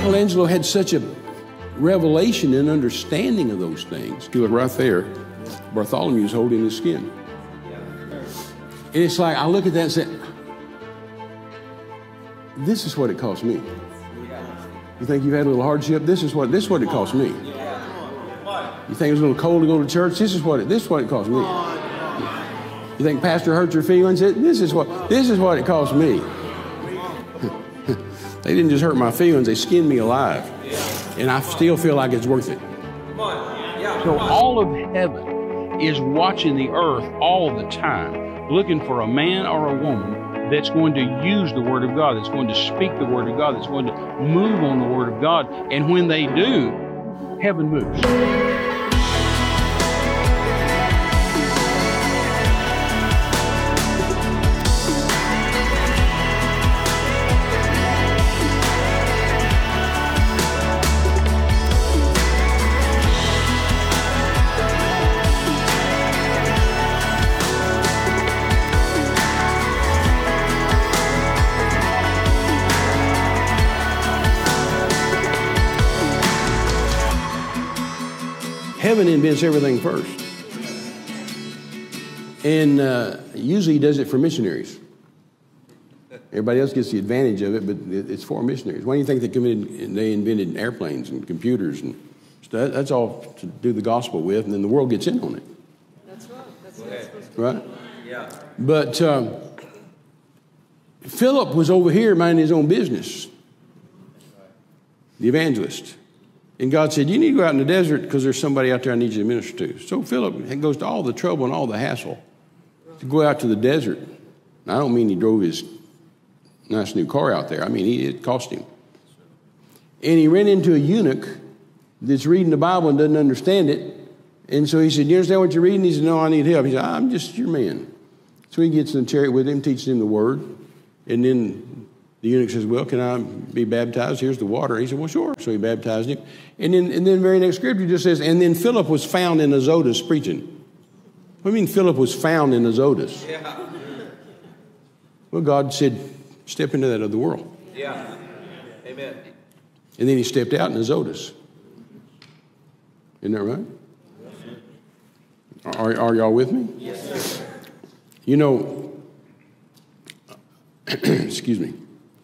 Michelangelo had such a revelation and understanding of those things. You look right there, Bartholomew's holding his skin. And it's like, I look at that and say, this is what it cost me. You think you've had a little hardship? This is what it cost me. You think it was a little cold to go to church? This is what it cost me. You think pastor hurt your feelings? This is what it cost me. They didn't just hurt my feelings, they skinned me alive. And I still feel like it's worth it. So all of heaven is watching the earth all the time, looking for a man or a woman that's going to use the Word of God, that's going to speak the Word of God, that's going to move on the Word of God. And when they do, heaven moves. Heaven invents everything first. And usually he does it for missionaries. Everybody else gets the advantage of it, but it's for missionaries. Why do you think they invented airplanes and computers and stuff? That's all to do the gospel with, and then the world gets in on it. That's right. That's what it's supposed to be. Right? Yeah. But Philip was over here minding his own business. The evangelist. And God said, you need to go out in the desert because there's somebody out there I need you to minister to. So Philip goes to all the trouble and all the hassle to go out to the desert. Now, I don't mean he drove his nice new car out there. I mean, it cost him. And he ran into a eunuch that's reading the Bible and doesn't understand it. And so he said, you understand what you're reading? He said, no, I need help. He said, I'm just your man. So he gets in the chariot with him, teaches him the word. And then the eunuch says, well, can I be baptized? Here's the water. He said, well, sure. So he baptized him. And then the very next scripture just says, and then Philip was found in Azotus preaching. What do you mean Philip was found in Azotus? Yeah. Well, God said, step into that other world. Yeah. Amen. And then he stepped out in Azotus. Isn't that right? Yes, are y'all with me? Yes, sir. You know, excuse me.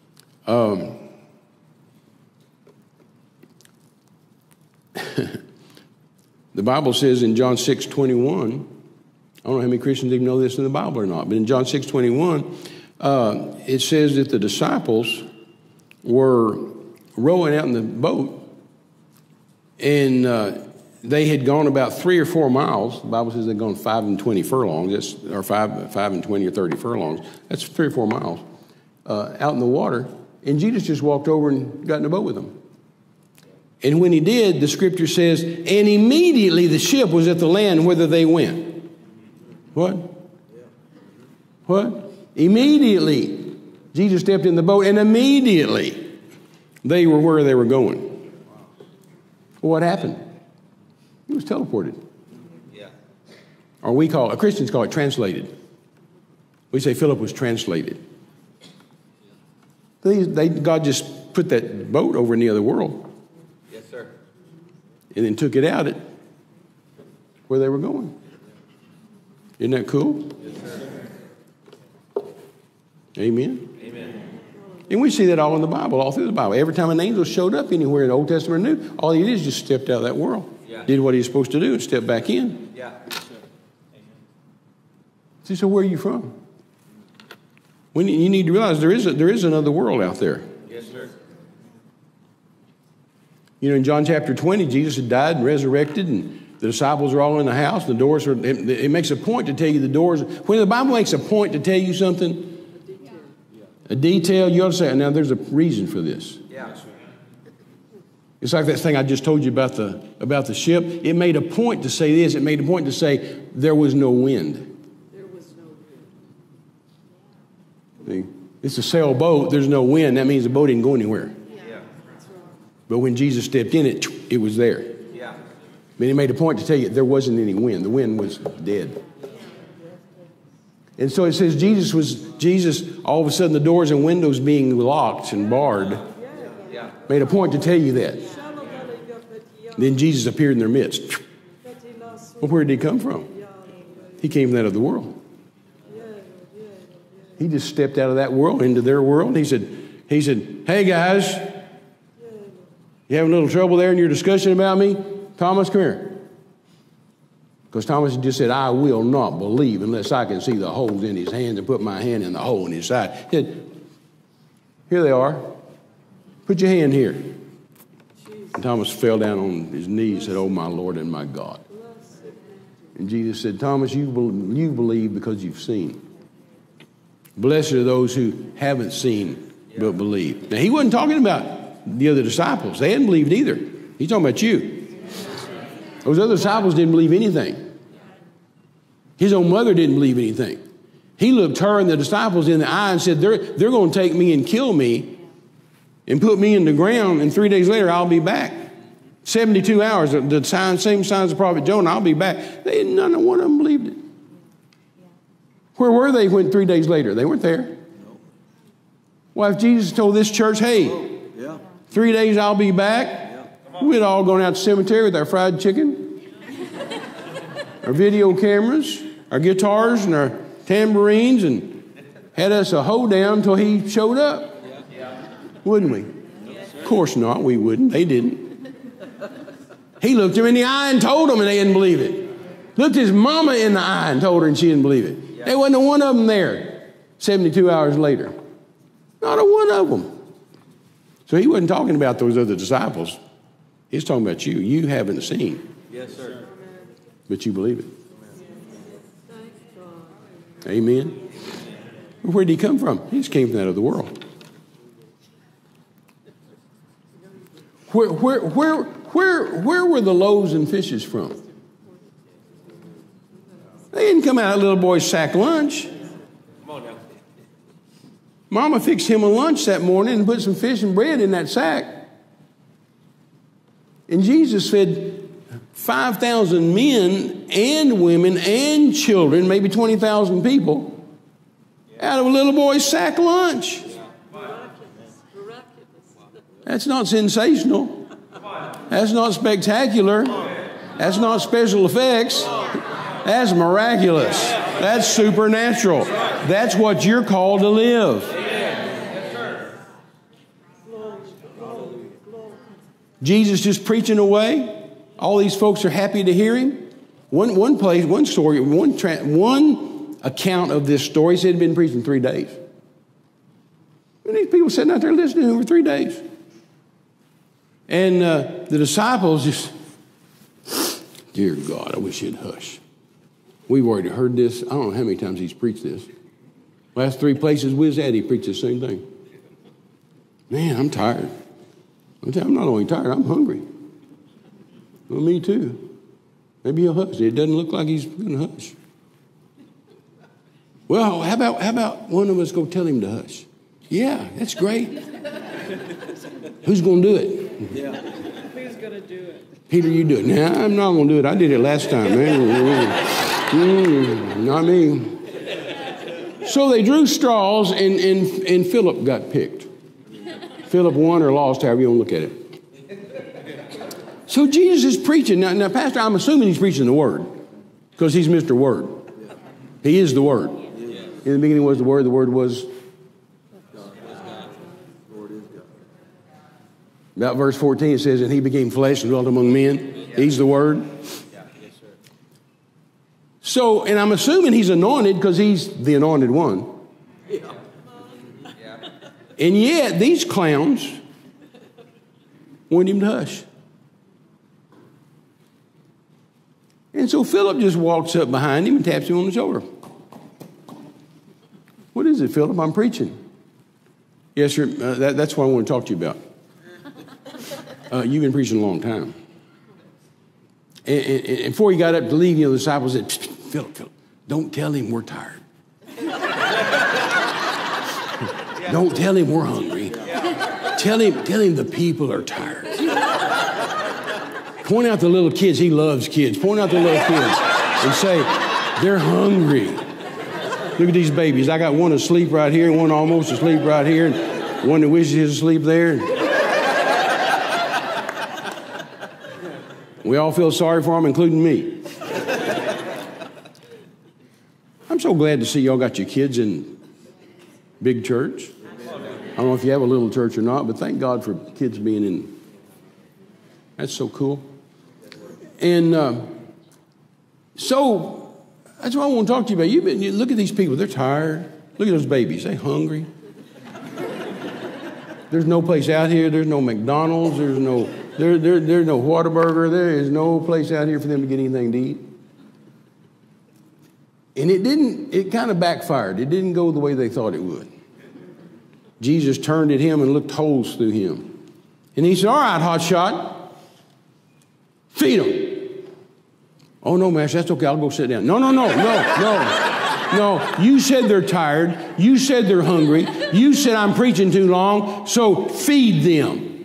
The Bible says in John 6:21, I don't know how many Christians even know this in the Bible or not, but in John 6:21, it says that the disciples were rowing out in the boat, and they had gone about 3 or 4 miles. The Bible says they'd gone 5 and 20 furlongs, or 5 and 20 or 30 furlongs. That's 3 or 4 miles out in the water. And Jesus just walked over and got in the boat with them. And when he did, the scripture says, and immediately the ship was at the land whither they went. What? What? Immediately. Jesus stepped in the boat, and immediately they were where they were going. Well, what happened? He was teleported. Yeah. Or Christians call it translated. We say Philip was translated. God just put that boat over in the other world. Yes, sir. And then took it out at where they were going. Isn't that cool? Yes, sir. Amen? Amen. And we see that all in the Bible, all through the Bible. Every time an angel showed up anywhere in the Old Testament or New, all he did is just stepped out of that world. Yeah. Did what he was supposed to do and stepped back in. Yeah. See, so where are you from? You need to realize there is another world out there. Yes, sir. You know, in John chapter 20, Jesus had died and resurrected, and the disciples are all in the house. The doors are, it makes a point to tell you the doors. When the Bible makes a point to tell you something, a detail, you ought to say, now there's a reason for this. Yeah. It's like that thing I just told you about the ship. It made a point to say this. It made a point to say there was no wind. See, it's a sailboat. There's no wind. That means the boat didn't go anywhere. Yeah. But when Jesus stepped in it, it was there. Yeah. I mean, he made a point to tell you there wasn't any wind. The wind was dead. And so it says Jesus, all of a sudden the doors and windows being locked and barred. Made a point to tell you that. Then Jesus appeared in their midst. Well, where did he come from? He came from that of the world. He just stepped out of that world into their world. He said, hey guys, you having a little trouble there in your discussion about me? Thomas, come here. Because Thomas just said, I will not believe unless I can see the holes in his hands and put my hand in the hole in his side. He said, here they are. Put your hand here. And Thomas fell down on his knees and said, oh, my Lord and my God. And Jesus said, Thomas, you believe because you've seen. Blessed are those who haven't seen but believe. Now, he wasn't talking about the other disciples. They hadn't believed either. He's talking about you. Those other disciples didn't believe anything. His own mother didn't believe anything. He looked her and the disciples in the eye and said, they're going to take me and kill me and put me in the ground, and 3 days later I'll be back. 72 hours, the same signs of Prophet Jonah, I'll be back. None one of them believed it. Where were they when 3 days later? They weren't there. Well, if Jesus told this church, hey, 3 days I'll be back, we'd all gone out to the cemetery with our fried chicken, our video cameras, our guitars, and our tambourines, and had us a hoedown until he showed up. Wouldn't we? Of course not. We wouldn't. They didn't. He looked him in the eye and told them, and they didn't believe it. Looked his mama in the eye and told her, and she didn't believe it. There wasn't one of them there 72 hours later. Not a one of them. So he wasn't talking about those other disciples. He's talking about you. You haven't seen. Yes, sir. But you believe it. Amen. Where did he come from? He just came from that of the world. Where were the loaves and fishes from? They didn't come out of little boy's sack lunch. Come on now. Mama fixed him a lunch that morning and put some fish and bread in that sack. And Jesus fed 5,000 men and women and children, maybe 20,000 people, out of a little boy's sack lunch. That's not sensational. That's not spectacular. That's not special effects. That's miraculous. That's supernatural. That's what you're called to live. Jesus just preaching away. All these folks are happy to hear him. One place, one story, one account of this story said he'd been preaching 3 days. And these people sitting out there listening to him for 3 days. And the disciples just, dear God, I wish he'd hush. We've already heard this. I don't know how many times he's preached this. Last 3 places we was at, he preached the same thing. Man, I'm tired. I'm not only tired, I'm hungry. Well, me too. Maybe he'll hush. It doesn't look like he's going to hush. Well, how about one of us go tell him to hush? Yeah, that's great. Who's going to do it? Yeah. Who's going to do it? Peter, you do it. Nah, I'm not going to do it. I did it last time, man. Not me. So they drew straws, and Philip got picked. Philip won or lost, however you want to look at it. So Jesus is preaching. Now, Pastor, I'm assuming he's preaching the Word because he's Mr. Word. He is the Word. In the beginning was the Word was... About verse 14, it says, and he became flesh and dwelt among men. He's the Word. So, and I'm assuming he's anointed because he's the anointed one. And yet, these clowns want him to hush. And so Philip just walks up behind him and taps him on the shoulder. What is it, Philip? I'm preaching. Yes, sir. That's what I want to talk to you about. You've been preaching a long time. And before he got up to leave, the disciples said, Philip, don't tell him we're tired. Don't tell him we're hungry. Tell him the people are tired. Point out the little kids. He loves kids. Point out the little kids and say, they're hungry. Look at these babies. I got one asleep right here and one almost asleep right here and one that wishes he was asleep there. We all feel sorry for them, including me. I'm so glad to see y'all got your kids in big church. I don't know if you have a little church or not, but thank God for kids being in. That's so cool. And so that's what I want to talk to you about. You look at these people. They're tired. Look at those babies. They're hungry. There's no place out here. There's no McDonald's. There's no Whataburger. There is no place out here for them to get anything to eat. And it kind of backfired. It didn't go the way they thought it would. Jesus turned at him and looked holes through him. And he said, all right, hotshot, feed them. Oh, no, Master, that's okay. I'll go sit down. No. You said they're tired. You said they're hungry. You said I'm preaching too long, so feed them.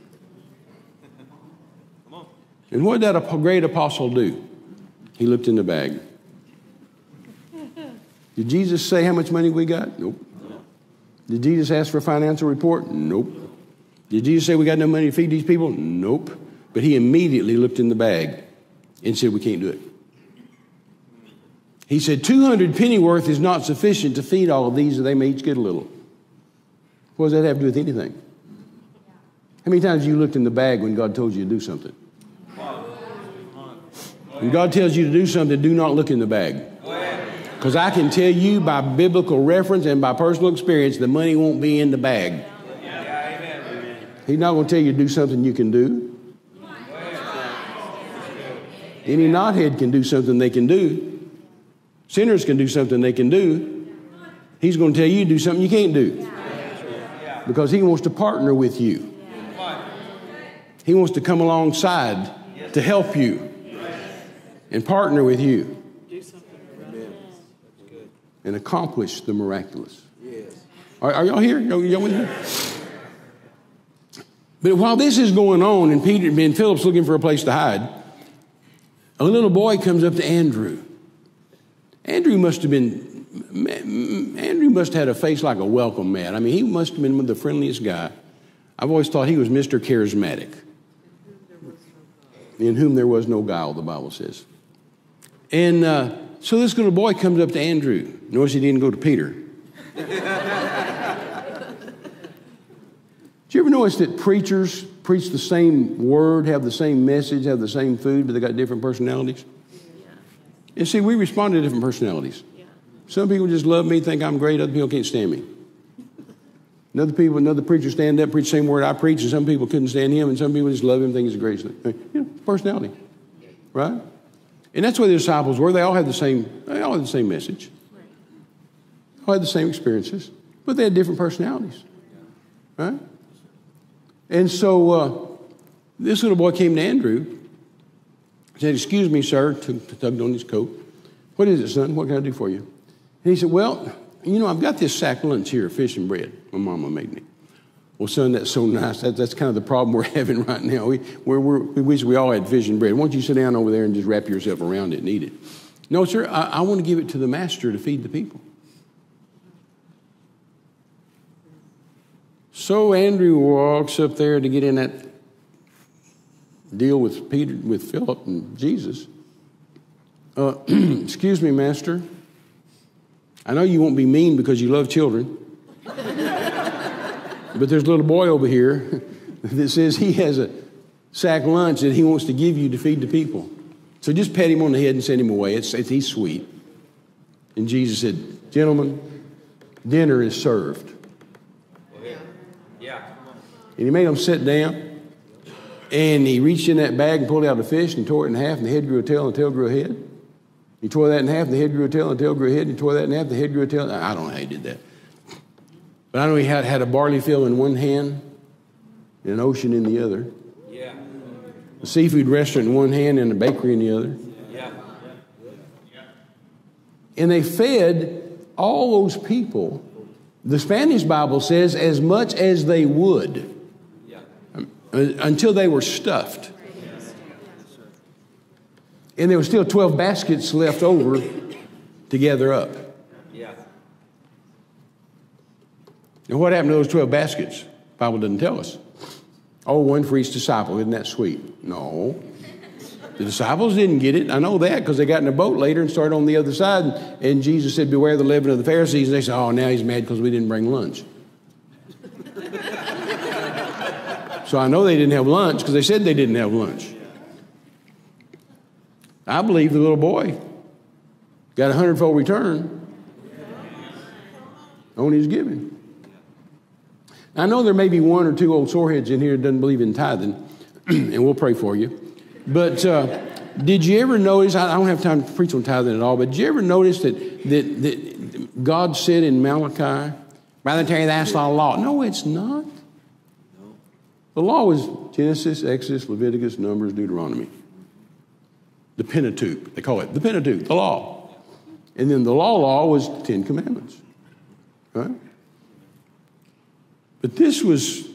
And what did that great apostle do? He looked in the bag. Did Jesus say how much money we got? Nope. Did Jesus ask for a financial report? Nope. Did Jesus say we got no money to feed these people? Nope. But he immediately looked in the bag and said, we can't do it. He said, 200 pennyworth is not sufficient to feed all of these, or they may each get a little. What does that have to do with anything? How many times have you looked in the bag when God told you to do something? When God tells you to do something, do not look in the bag. Because I can tell you by biblical reference and by personal experience, the money won't be in the bag. He's not going to tell you to do something you can do. Any knothead can do something they can do. Sinners can do something they can do. He's going to tell you to do something you can't do. Because he wants to partner with you. He wants to come alongside to help you and partner with you and accomplish the miraculous. Are y'all here? Y'all with me? But while this is going on and Philip's looking for a place to hide, a little boy comes up to Andrew. Andrew must have had a face like a welcome mat. I mean, he must have been the friendliest guy. I've always thought he was Mr. Charismatic. In whom there was no guile, the Bible says. And so this little boy comes up to Andrew. Notice he didn't go to Peter. Did you ever notice that preachers preach the same word, have the same message, have the same food, but they got different personalities? And see, we respond to different personalities. Some people just love me, think I'm great. Other people can't stand me. Another preacher stand up, preach the same word I preach, and some people couldn't stand him, and some people just love him, think he's the greatest thing. Personality, right? And that's where the disciples were. They all had the same message. They all had the same experiences, but they had different personalities, right? And so this little boy came to Andrew, said, excuse me, sir, tugged on his coat. What is it, son? What can I do for you? And he said, well, I've got this sack lunch here, fish and bread my mama made me. Well, son, that's so nice. That's kind of the problem we're having right now. We wish we all had fish and bread. Why don't you sit down over there and just wrap yourself around it and eat it? No, sir, I want to give it to the master to feed the people. So Andrew walks up there to get in that deal with Philip and Jesus. Excuse me, master. I know you won't be mean because you love children. But there's a little boy over here that says he has a sack lunch that he wants to give you to feed the people. So just pat him on the head and send him away. He's sweet. And Jesus said, gentlemen, dinner is served. Yeah. And he made them sit down. And he reached in that bag and pulled out a fish and tore it in half, and the head grew a tail and the tail grew a head. He tore that in half, and the head grew a tail and the tail grew a head. And he tore that in half, the head grew a tail. I don't know how he did that. But I know he had a barley field in one hand and an ocean in the other. Yeah. A seafood restaurant in one hand and a bakery in the other. Yeah. And they fed all those people, the Spanish Bible says, as much as they would. Until they were stuffed. And there were still 12 baskets left over to gather up. Yeah. And what happened to those 12 baskets? The Bible doesn't tell us. Oh, one for each disciple. Isn't that sweet? No. The disciples didn't get it. I know that because they got in a boat later and started on the other side. And Jesus said, beware the leaven of the Pharisees. And they said, oh, now he's mad because we didn't bring lunch. So I know they didn't have lunch because they said they didn't have lunch. I believe the little boy got a 100-fold return on his giving. I know there may be one or two old soreheads in here that doesn't believe in tithing, and we'll pray for you. But did you ever notice, I don't have time to preach on tithing at all, but did you ever notice that God said in Malachi, Brother Terry, that's not a law. No, it's not. The law was Genesis, Exodus, Leviticus, Numbers, Deuteronomy. The Pentateuch, they call it the Pentateuch, the law. And then the law was the 10 Commandments, right? But this is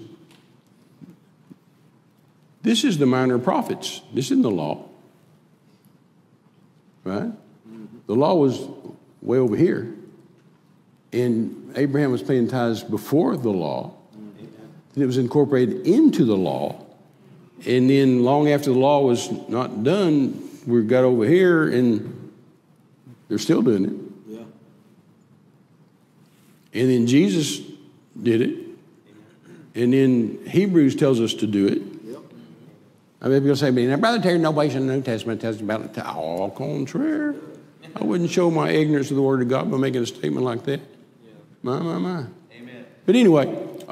the minor prophets. This isn't the law, right? The law was way over here. And Abraham was paying tithes before the law. And it was incorporated into the law. And then long after the law was not done, we got over here and they're still doing it. Yeah. And then Jesus did it. And then Hebrews tells us to do it. Yep. I mean, people say to me, now, Brother Terry, no place in the New Testament tells about it. All contrary. I wouldn't show my ignorance of the Word of God by making a statement like that. Yeah. My. Amen. But anyway,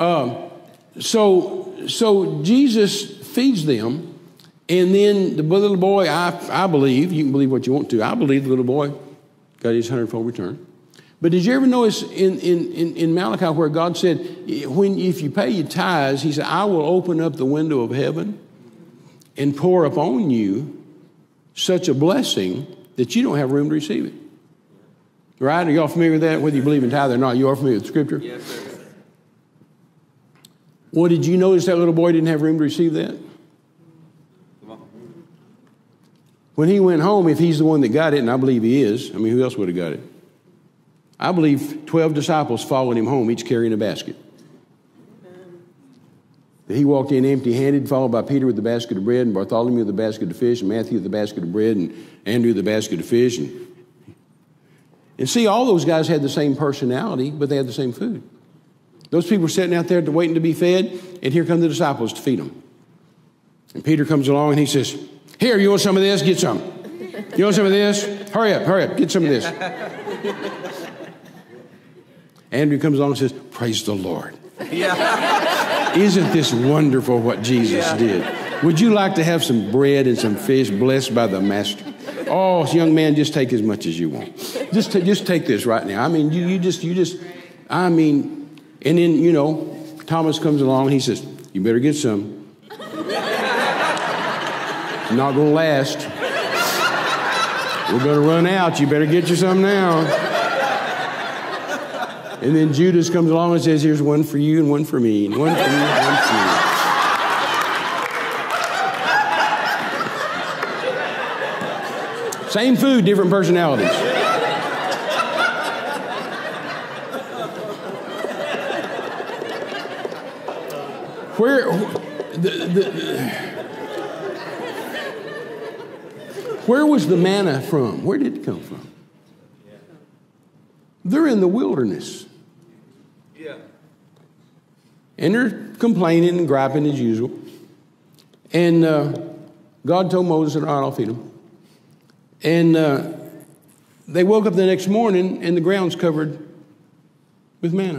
so Jesus feeds them, and then the little boy, I believe, you can believe what you want to, I believe the little boy got his 100-fold return. But did you ever notice in Malachi where God said, if you pay your tithes, he said, I will open up the window of heaven and pour upon you such a blessing that you don't have room to receive it. Right? Are y'all familiar with that? Whether you believe in tithe or not, you are familiar with Scripture? Yes, sir. Well, did you notice that little boy didn't have room to receive that? When he went home, if he's the one that got it, and I believe he is, I mean, who else would have got it? I believe 12 disciples followed him home, each carrying a basket. He walked in empty-handed, followed by Peter with the basket of bread, and Bartholomew with the basket of fish, and Matthew with the basket of bread, and Andrew with the basket of fish. And see, all those guys had the same personality, but they had the same food. Those people were sitting out there waiting to be fed, and here come the disciples to feed them. And Peter comes along, and he says, here, you want some of this? Get some. You want some of this? Hurry up, get some of this. Andrew comes along and says, praise the Lord. Yeah. Isn't this wonderful what Jesus did? Would you like to have some bread and some fish blessed by the Master? Oh, young man, just take as much as you want. Just take this right now. I mean, you just, I mean, and then, Thomas comes along and he says, you better get some. It's not going to last. We're going to run out. You better get you some now. And then Judas comes along and says, here's one for you and one for me, and one for you and one for you. Same food, different personalities. Where was the manna from? Where did it come from? They're in the wilderness. Yeah. And they're complaining and griping as usual. And God told Moses, all right, I'll feed them. And they woke up the next morning and the ground's covered with manna.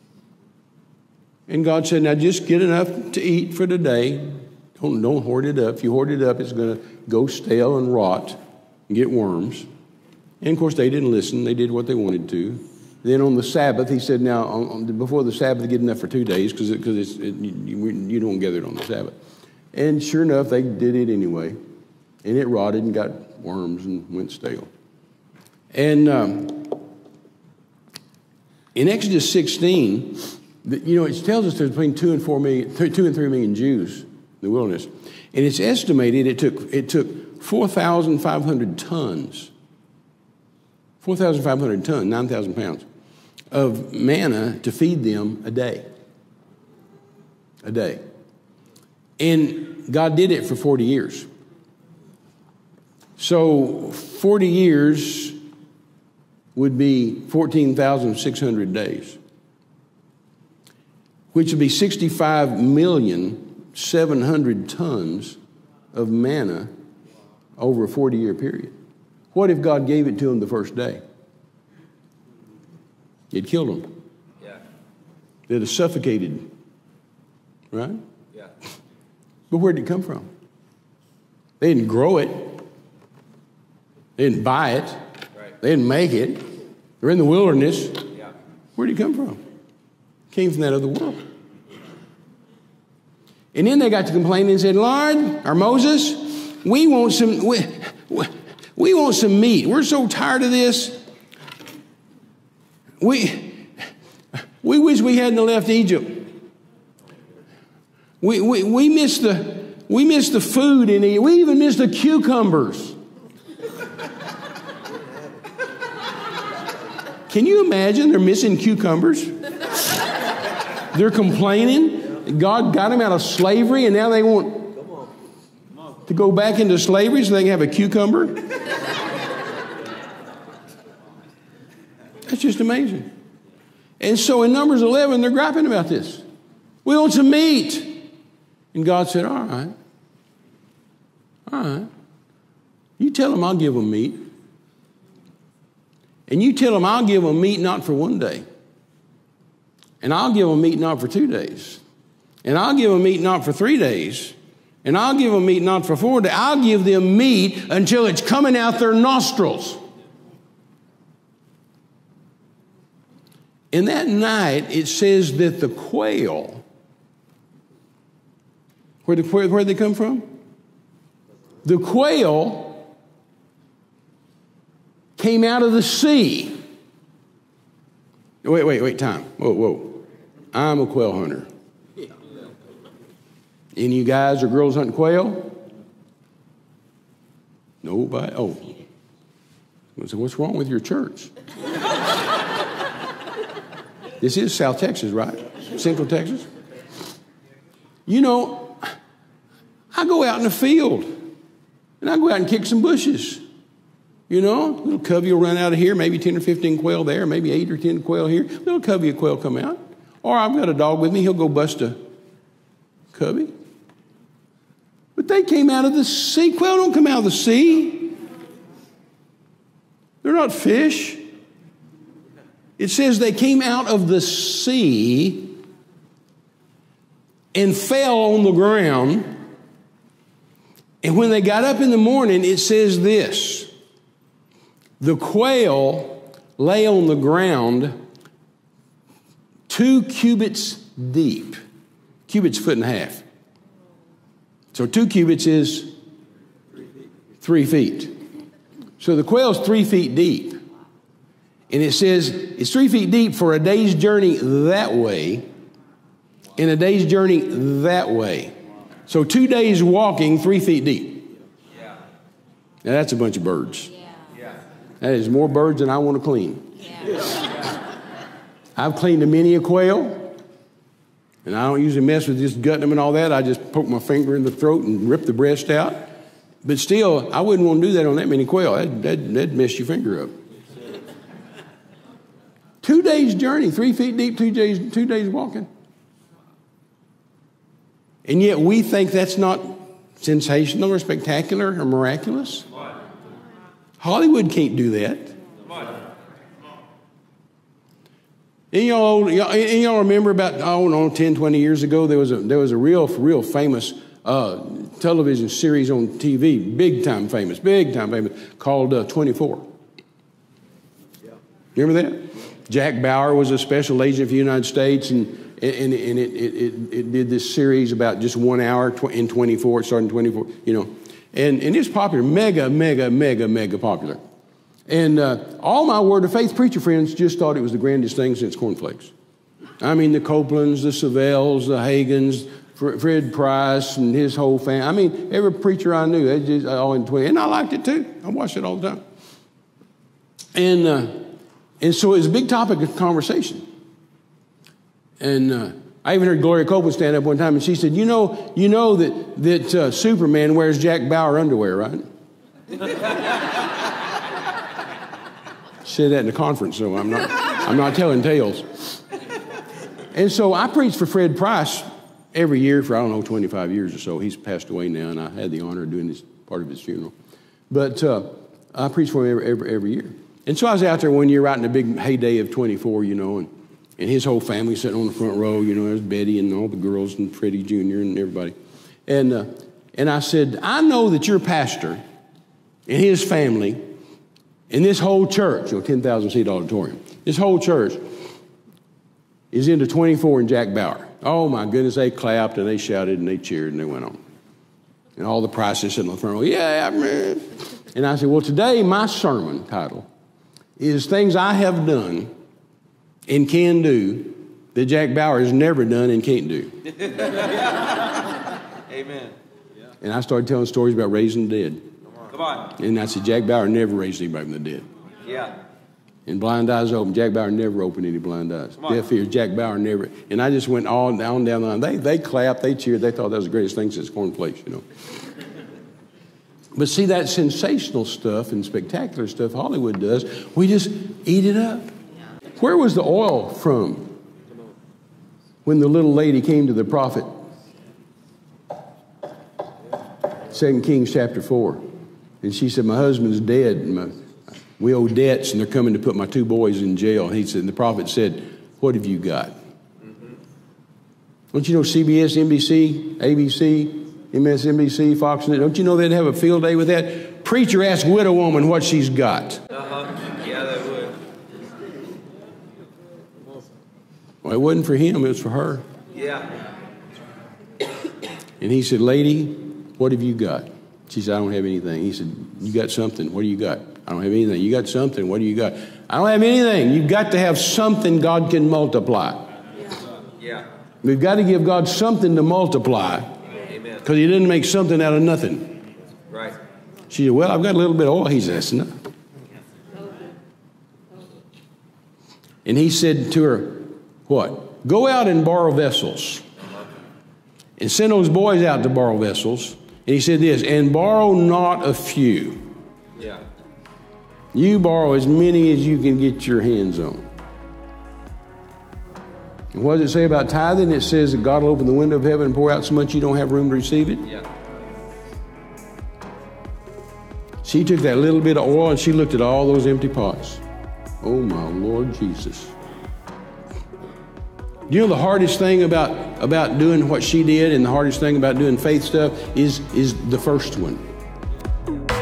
And God said, now just get enough to eat for today. Don't hoard it up. If you hoard it up, it's going to go stale and rot and get worms. And, of course, they didn't listen. They did what they wanted to. Then on the Sabbath, he said, now, before the Sabbath, get enough for 2 days because you don't gather it on the Sabbath. And sure enough, they did it anyway. And it rotted and got worms and went stale. And in Exodus 16, it tells us there's between 2 and 3 million Jews in the wilderness. And it's estimated it took 4,500 tons. 4,500 tons, 9,000 pounds of manna to feed them a day. A day. And God did it for 40 years. So 40 years would be 14,600 days, which would be 65,700,000 tons of manna over a 40-year period. What if God gave it to them the first day? It killed them. Yeah. They'd have suffocated, right? Yeah. But where did it come from? They didn't grow it. They didn't buy it. Right. They didn't make it. They're in the wilderness. Yeah. Where did it come from? It came from that other world. And then they got to complaining and said, Lord, or Moses, we want some meat. We're so tired of this. We wish we hadn't left Egypt. We miss the food in Egypt. We even miss the cucumbers. Can you imagine they're missing cucumbers? They're complaining. God got them out of slavery, and now they want to go back into slavery so they can have a cucumber? That's just amazing. And so in Numbers 11, they're griping about this. We want some meat. And God said, all right. You tell them I'll give them meat. And you tell them I'll give them meat not for one day. And I'll give them meat not for 2 days. And I'll give them meat not for 3 days. And I'll give them meat not for 4 days. I'll give them meat until it's coming out their nostrils. And that night, it says that the quail, where'd they come from? The quail came out of the sea. Wait, time. Whoa. I'm a quail hunter. Any of you guys or girls hunting quail? Nobody? Oh. So what's wrong with your church? This is South Texas, right? Central Texas. You know, I go out in the field, and I go out and kick some bushes. You know, little covey will run out of here, maybe 10 or 15 quail there, maybe 8 or 10 quail here. Little covey of quail come out. Or I've got a dog with me, he'll go bust a covey. But they came out of the sea. Quail don't come out of the sea. They're not fish. It says they came out of the sea and fell on the ground. And when they got up in the morning, it says this: the quail lay on the ground 2 cubits deep. Cubits, foot and a half. So 2 cubits is 3 feet. So the quail's 3 feet deep. And it says it's 3 feet deep for a day's journey that way and a day's journey that way. So 2 days walking 3 feet deep. Yeah. Now that's a bunch of birds. Yeah. That is more birds than I want to clean. Yeah. I've cleaned many a quail. And I don't usually mess with just gutting them and all that. I just poke my finger in the throat and rip the breast out. But still, I wouldn't want to do that on that many quail. That'd mess your finger up. 2 days journey, 3 feet deep, 2 days walking. And yet we think that's not sensational or spectacular or miraculous. Hollywood can't do that. And y'all remember about, 10, 20 years ago, there was a real famous television series on TV, big time famous, called 24. Remember that? Jack Bauer was a special agent for the United States, and it did this series about just 1 hour in 24. It started in 24, and it's popular, mega popular. And all my Word of Faith preacher friends just thought it was the grandest thing since cornflakes. I mean, the Copelands, the Savells, the Hagans, Fred Price, and his whole family. I mean, every preacher I knew, they just all in 20, and I liked it too. I watched it all the time. And so it was a big topic of conversation. And I even heard Gloria Copeland stand up one time, and she said, "You know that Superman wears Jack Bauer underwear, right?" Said that in the conference, so I'm not telling tales. And so I preached for Fred Price every year for, 25 years or so. He's passed away now, and I had the honor of doing this part of his funeral. But I preached for him every year. And so I was out there one year right in the big heyday of 24, and his whole family sitting on the front row. There's Betty and all the girls and Freddie Jr. and everybody. And I said, I know that your pastor and his family and this whole church, 10,000-seat auditorium, this whole church is into 24 and Jack Bauer. Oh, my goodness, they clapped and they shouted and they cheered and they went on. And all the Prices sitting on the front row, yeah, man. And I said, well, today my sermon title is Things I Have Done and Can Do that Jack Bauer has never done and can't do. Amen. And I started telling stories about raising the dead. Come on. And I said, Jack Bauer never raised anybody from the dead. Yeah. And blind eyes open. Jack Bauer never opened any blind eyes. Deaf ears. Jack Bauer never. And I just went on down the line. They clapped. They cheered. They thought that was the greatest thing since cornflakes, But see, that sensational stuff and spectacular stuff Hollywood does, we just eat it up. Where was the oil from when the little lady came to the prophet? 2 Kings chapter 4. And she said, my husband's dead. And we owe debts, and they're coming to put my 2 boys in jail. And he said, and the prophet said, what have you got? Don't you know CBS, NBC, ABC, MSNBC, Fox News? Don't you know they'd have a field day with that? Preacher asked widow woman what she's got. Yeah, they would. Well, it wasn't for him, it was for her. Yeah. And he said, lady, what have you got? She said, I don't have anything. He said, you got something. What do you got? I don't have anything. You got something. What do you got? I don't have anything. You've got to have something God can multiply. Yeah. We've got to give God something to multiply. Amen. Because he didn't make something out of nothing. Right. She said, well, I've got a little bit of oil. He said, that's enough. And he said to her, what? Go out and borrow vessels. And send those boys out to borrow vessels. And he said this, and borrow not a few. Yeah. You borrow as many as you can get your hands on. And what does it say about tithing? It says that God will open the window of heaven and pour out so much you don't have room to receive it. Yeah. She took that little bit of oil and she looked at all those empty pots. Oh, my Lord Jesus. You know the hardest thing about doing what she did and the hardest thing about doing faith stuff is the first one.